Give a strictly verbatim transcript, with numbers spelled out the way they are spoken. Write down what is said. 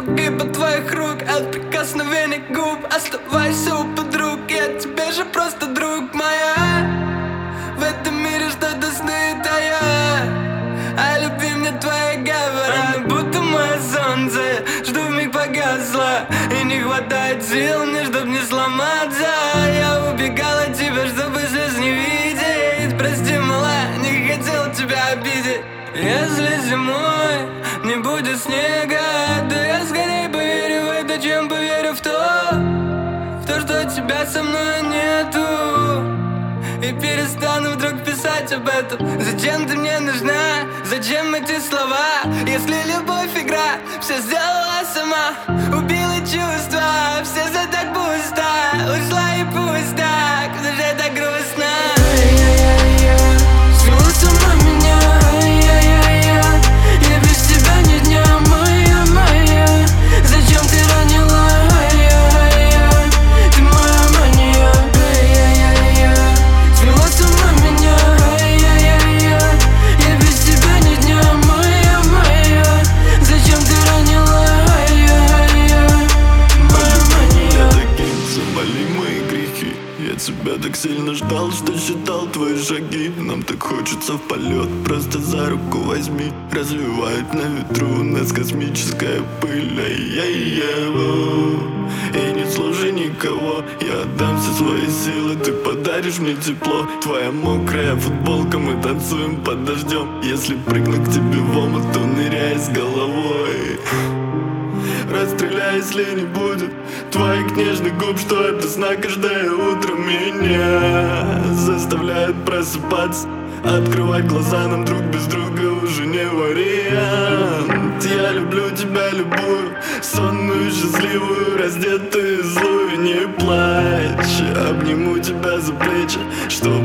погиб от твоих рук, от прикосновений губ. Оставайся у подруг, я тебе же просто друг. Моя, в этом мире что-то снит, а я о любви мне твои говорят. Она будто мое солнце, жду вмиг погасло, и не хватает сил мне, чтоб не сломаться. Я убегал от тебя, чтобы слез не видеть. Прости, мала, не хотел тебя обидеть. Если зимой не будет снега, то я скорее поверю в это, чем поверю в то, в то, что тебя со мной нету. И перестану вдруг писать об этом. Зачем ты мне нужна? Зачем эти слова? Если любовь игра, все сделала сама. Убила чувства, все за так пусто. Ушла и пусть так, в душе так грустно. Свела сама меня, я без тебя ни дня, моя, моя. Зачем ты ранила? Ты моя мания. Свела сама меня, я без тебя ни дня, моя, моя. Зачем ты ранила? Моя мания. Таким заболи мои грехи. Я тебя так сильно ждал, что считал твои шаги. Нам так хочется в полет, просто за руку возьми. Развивает на ветру нас космическая пыль. Ай-яй-яй-воу. И не слушай никого, я отдам все свои силы. Ты подаришь мне тепло. Твоя мокрая футболка, мы танцуем под дождем. Если прыгну к тебе в омут, то ныряй с головой. Расстреляй, если не будет твоих нежных губ, что это сна каждое утро меня заставляет просыпаться. Открывать глаза нам друг без друга уже не вариант. Я люблю тебя любую, сонную, счастливую, раздетую, злую. Не плачь, обниму тебя за плечи, чтоб